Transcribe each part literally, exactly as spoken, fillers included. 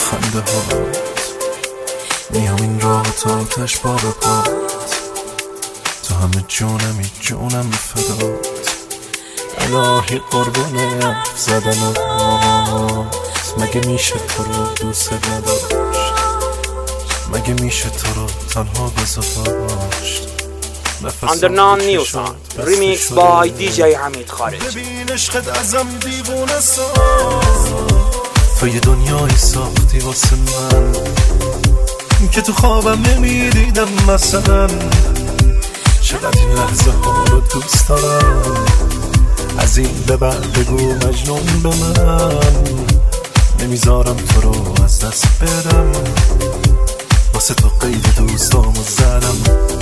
خنده هات، میام این راه تا آتش با به پات، تو همه جونمی جونم فدات، الهی قربون حرف زدنات، مگه میشه تو رو دوست نداشت، مگه میشه تو رو تنها گذاشت. اندرنان نیوسان ریمیکس بای دی جی حمید خارج. ببین عشقت ازم دیوونه ساز، تو یه دنیایی ساختی واسه من که تو خوابم نمیدیدم مثلا. چقدر این لحظه ها رو دوست دارم، از این به بعد بگو مجنون به من، نمیذارم تو رو از دست برم، واسه تو قید دوستامو زدم،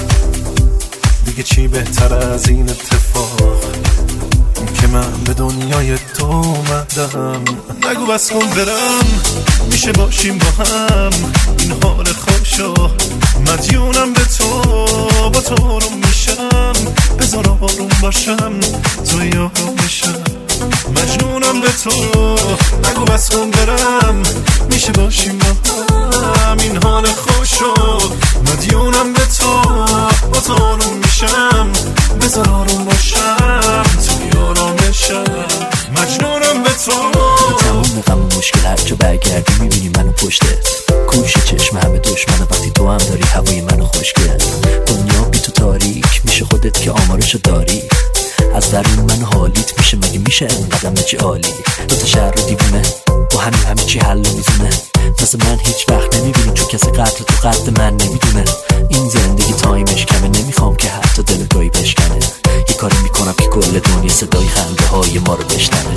دیگه چی بهتر از این اتفاق که من به دنیای تو اومدم. نگو بس کن برم، میشه باشیم با هم، این حال خوشو مدیونم به تو، با تو آروم میشم، بذار آروم باشم، تو یارم میشم، مجنونم به تو. نگو بس کن برم، میشه باشیم با هم، این حال خوشو مدیونم به تو، با تو آروم میشم، بذار آروم باشم، تو یارم میشم، مجنونم به تو. تمام غم و مشکل هر جا برگردی میبینی منو پشتت، کوش چشم همه دشمنه وقتی تو هم داری هوای منو خوشگل. دنیا بی تو تاریک میشه، خودت که آمارشو داری، از درون من حالیت میشه، مگه میشه اینقدر مچی عالی. دو تا شهر رو دیوونه با همین همه چی حل و میزونه، مثل من هیچ وقت نمیبینی چون کسی قدر تو قد من نمیدونه. این زندگی تایمش کمه، نمیخوام که حتی دلگاهی بشکنه، یه کاری میکنم که کل دنیا صدای خنده های ما رو بشنوه.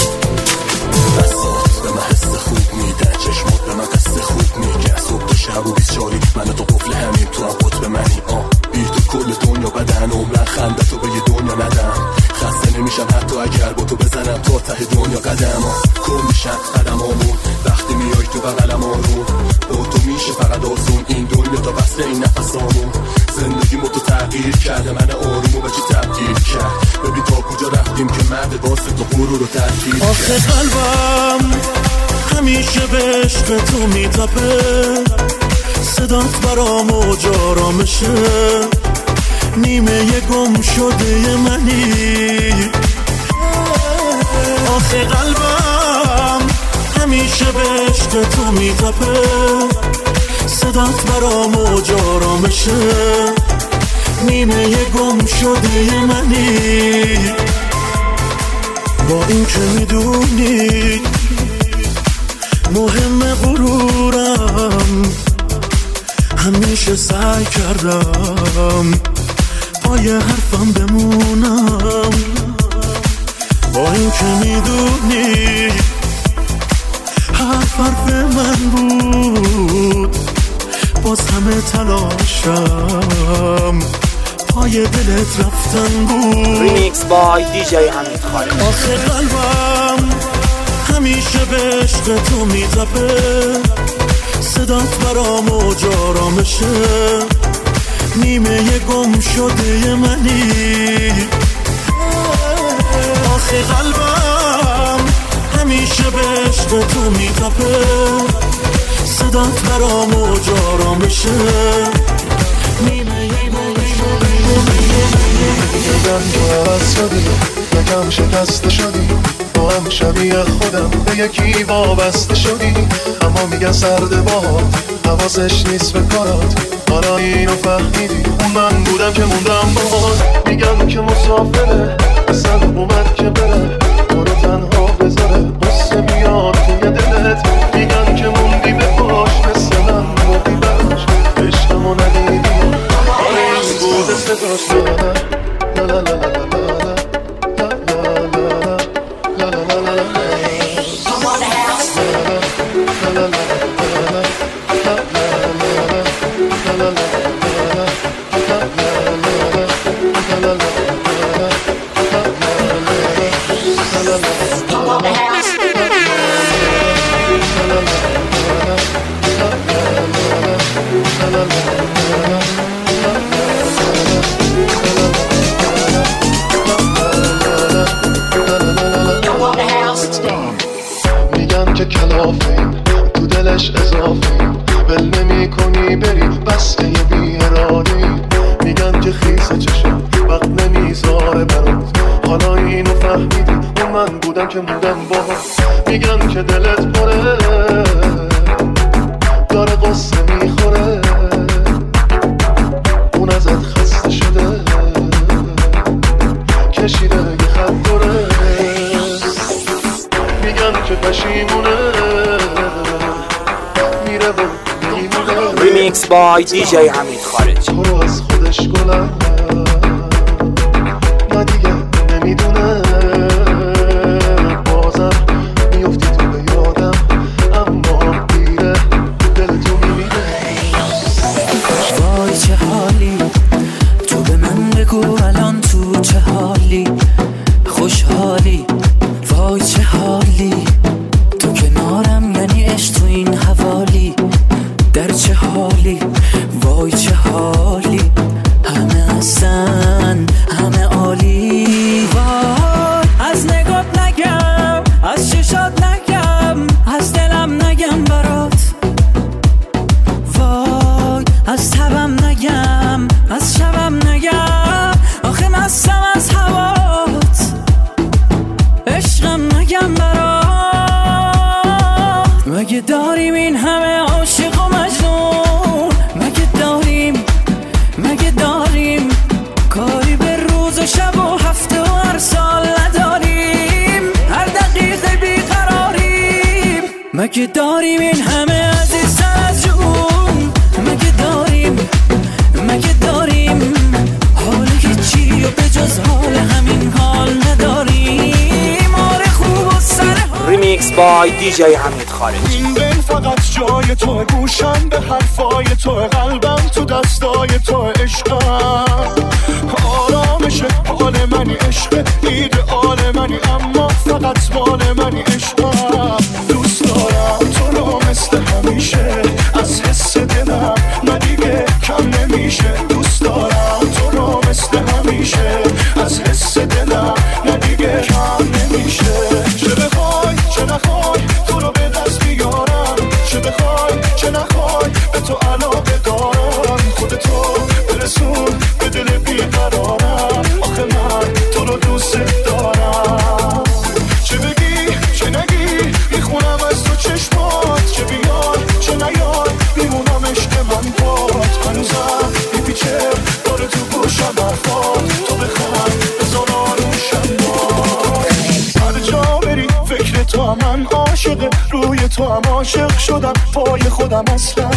بسات به من حس خوب میده، چشمات به من قصه خوب میگه، صبح تا شب و بیست چاری من تو قفل همین، تو هم قطب منی. آه بی تو کل دنیا بدن عمرن، خنده تو به یه دنیا ندم، خسته نمیشم حتی اگر با تو بزنم تا ته دنیا قدم. کن میشم قدم آمون وقتی میای تو بغلم، آروم با تو میشه فقط آسون، این دنیا تا وصل این نفسامون. زندگی مو تو تغییر کرده، من آرومو به چی تبدیل کرد، ببین تا کجا رفتیم که مرد واسه تو غرور رو ترکیب کرد. آخه قلبم همیشه به عشق تو میتپه، صدات برام موج آرامشه، نیمه گم شده منی. آخه قلبم همیشه به عشق تو میتپه، صدات برام موج آرامشه، نیمه گم شده منی. با این که میدونی مهم غرورم، همیشه سعی کردم پای حرفم بمونم. با این که میدونی حرف حرف من بود، باز همه تلاشم پای دلت رفتن بود. ریمیکس بای دی جی حمید خارج. آخه قلبم همیشه به عشق تو میتپه، صدات برام موج آرامشه، نیمه گم شده منی. آخه قلبم همیشه به عشق تو میتپه، صدات برام موج آرامشه، نیمه گم شده منی. یکم تو عوض شدی، یکم شکسته شدی، تو هم شبیه خودم به یکی وابسته شدی. اما میگن سرد باهات حواسش نیست به کارات، حالا اینو فهمیدی اون من بودم که موندم باهات. میگن که مسافره اصلا اومد که بره، تو رو تنها بذاره قصه بیاد توی دلت. میگن که موندی به پاش مثل من موندی براش، عشقمو ندیدی آره این بود صداش. لا لا لا لا لا میگن که کلافیم تو دل خودش اضافه ول نمی کنی بری بسته بی اراده‌ای. میگن که خیسه چشم وقت نمیذاره برات، حالا اینو فهمیدی اون من بودم که موندم باهات. میگن که دلت پره داره قصه میخوره، اون ازت خسته شده کشیده یه خط دوره. میگن که پشیمونه میره و میمونه. ریمیکس بای دی جی حمید خارجی. تو رو از خودش گلم نه دیگه نمیدونه، بازم میفتی تو به یادم اما دیره دل تو میمیده. وای چه حالی تو به من بگو الان تو چه حالی، خوشحالی وای چه حالی تو کنارم یعنی عشق تو این حوالی. در چه حالی وای چه حالی، همه هستن همه عالی. وای از نگات نگم، از چشات نگم، از دلم نگم برات. وای از تبم نگم، از شبم نگم، آخه مستم از هوات. عشقم نگم برات. مگه داریم این همه عاشق و مجنون؟ مگه داریم مگه داریم کاری به روز و شب و هفته و هر سال نداریم؟ هر دقیقه بیقراریم. مگه داریم این همه عزیزتر از جون؟ مگه داریم مگه داریم حال هیچی و به جز حال همین حال نداریم؟ آره خوب و سر ریمیکس بای دی جی حمید خارجی. این دل فقط جای تو، گوشم به حرفای تو، قلبم تو دستای تو. عشقم آرامش حال منی، عشق ایدئال منی، اما فقط مال منی. عشقم دوست دارم تو رو مثل همیشه، از حس دلم نه دیگه کم نمیشه. دوست دارم تو رو مثل همیشه، از حس دلم نه دیگه کم نمیشه. چه بخوای چه نخوای تو رو به دست بیارم، چه بخوای چه نخوای به تو علاقه دارم. خودتو برسون به دل بیقرارم، آخه من تو رو دوست دارم. چه بگی چه نگی میخونم از تو چشمات، چه بیای چه نیای میمونم عشق من باد. هنوزم میپیچه داره تو گوشم حرفات، تو بخوام بزن آروشم باد. هر جا بری فکر تو هم من عاشق، روی تو هم عاشق شدم پای خودم اصلا.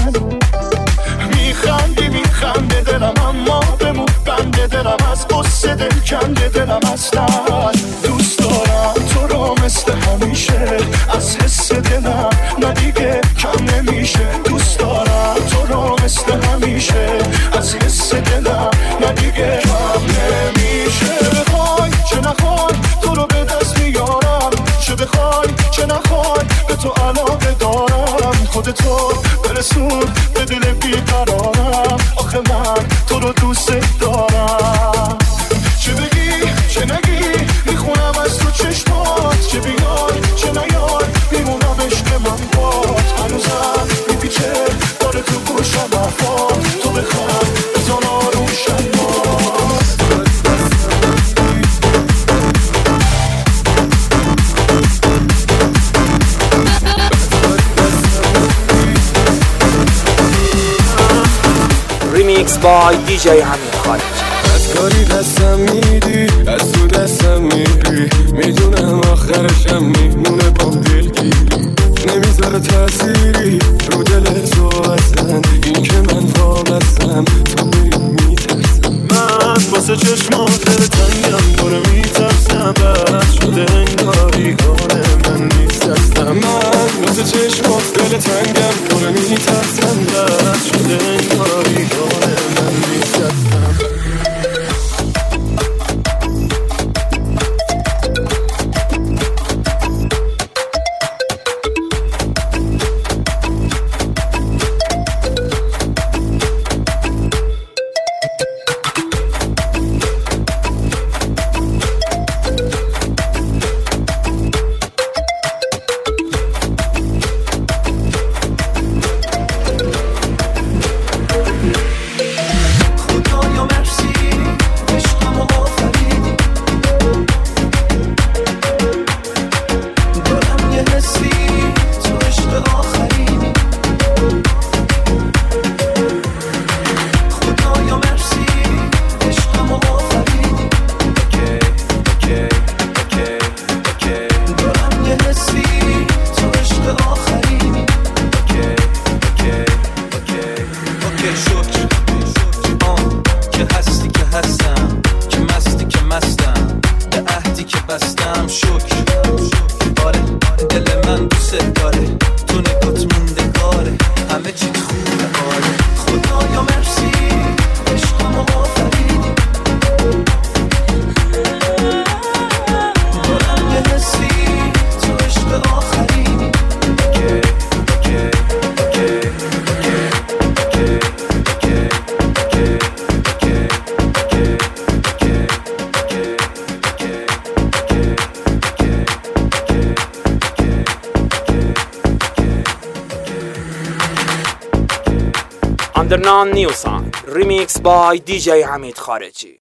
میخندی میخنده دلم اما بمون بنده دلم، از قصه دل کنده دلم اصلا. دوست دارم تو رو مثل همیشه، از حس دلم نه دیگه کم نمیشه. دوست دارم تو رو مثل همیشه، از حس دلم نه دیگه کم نمیشه. بخوای چه نخوای تو رو به دست میارم، چه بخوای چه نخوای به تو علاقه دارم. خودتو برسون به دل بیقرارم، آخه من تو رو دوست دارم. چه بگی چه نگی میخونم از تو چشمات، چه بیای چه نیای میمونم عشق من باد. هنوزم میپیچه داره تو گوشم حرفات، تو بخوام بزن آروشم باد. ریمیکس بای دی جی حمید خارجی. از کاری دستم میدی، از تو دستم میری، میدونم آخرشم میمونه با دلگیری. نمیذاره تأثیری رو دل تو اصلا، این که من وابستم تو بری میترسم. من واسه چشمات تنگم داره میترسم، بد شده انگاری حال من نیست هستم. من واسه چشمات دل تنگم داره میترسم، بد شده انگاری حال من نیست هستم. بستم شکر. آره دل من دوست داره، تو نگات موندگاره، همه چی خوبه. آره خدایا مرسی، عشقمو آفریدی، دارم یه حسی تو عشق آخرینی. Undernan New Song Remix by دی جی حمید خارجی.